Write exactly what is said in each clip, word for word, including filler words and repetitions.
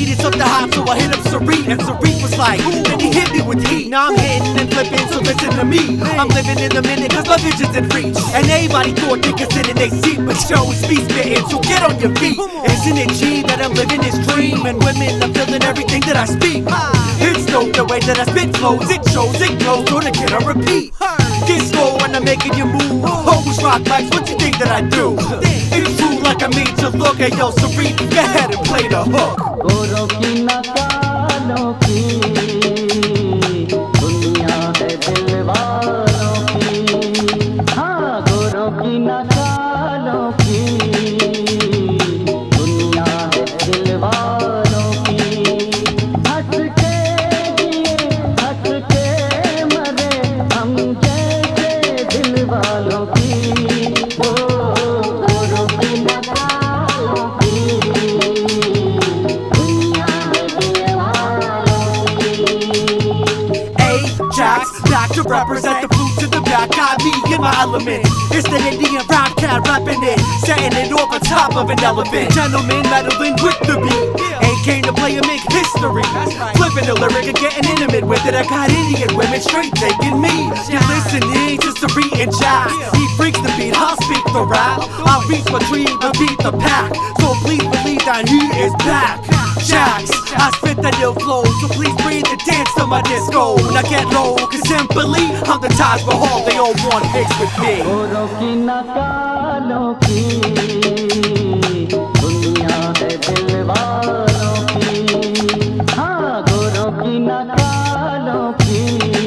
needed something hot, so I hit up Sareet, and Sareet was like, then he hit me with heat. Now I'm hitting and flipping, so listen to me. I'm living in the minute, cause my vision's in reach. And everybody thought they could sit in their seat, but shows me spitting, so get on your feet. Isn't it G that I'm living this dream? And women are feeling everything that I speak. It's dope the way that I spit flows, it shows, it glows, so to get on repeat. Get slow when I'm making you move. Hoes rock mics, what you think that I do? It's true like I made you look. Hey yo, Sareet, go ahead and play the hook. गोरों की ना कालों की दुनिया है दिल वालों की। हाँ, गोरों की ना कालों की दुनिया है दिल वालों की। हंस के जिए, हंस के मरे हम जैसे दिल वालों की। ओ गोरों की ना कालों की back to represent the flute to the back, got me in my element. It's the Indian rap cat rapping it, setting it off on top of an elephant. Gentlemen meddling with the beat, ain't came to play and make history. Flipping the lyric and getting intimate with it. I got Indian women straight taking me. You're listening to Sareet and Jax. He freaks the beat, I'll speak the rap. I'll reach my dream and beat the pack. So please believe that he is back. Jax, I spit the new flow, so please breathe and dance to my disco. Now get low, cause simply I'm the Taj Mahal, they all want mix with me. गोरों की ना कालों की दुनिया है दिल वालों की। हाँ, गोरों की ना कालों की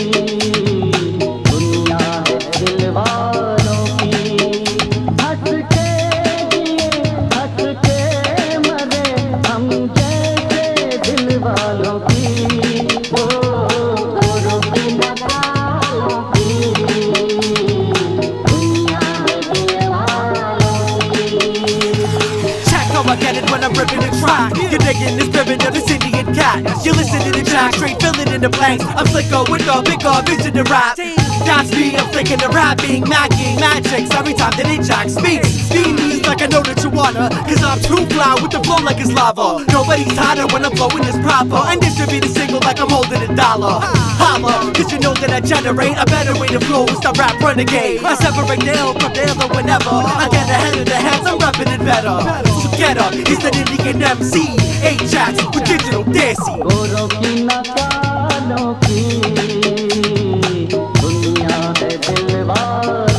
दुनिया है दिल वालों की। हंस के जिए, हंस के मरे हम जैसे दिल वालों की। ओ गोरों की ना कालों की दुनिया है दिल वालों की। Check how I get it when I'm ripping the track. You're digging the spirit of this Indian cat. You listen to the track, straight filling in the blanks. I'm slicker with the bigger vision to rap. That's me, I'm flicking the rapping, macking magics every time that it Jack speaks. Steam me like I know that you wanna, cause I'm too fly with the flow like it's lava. Nobody's hotter when I'm flowing this proper. And this should be the single like I'm holding a dollar. Holla, cause you know that I generate a better way to flow is the rap renegade. I separate the ill from the ill or whenever I get ahead of the heads, I'm rapping it better. So get up, it's an Indian M C, Ajax with digital dancing. गोरों की ना कालों की दुनिया है दिल वालों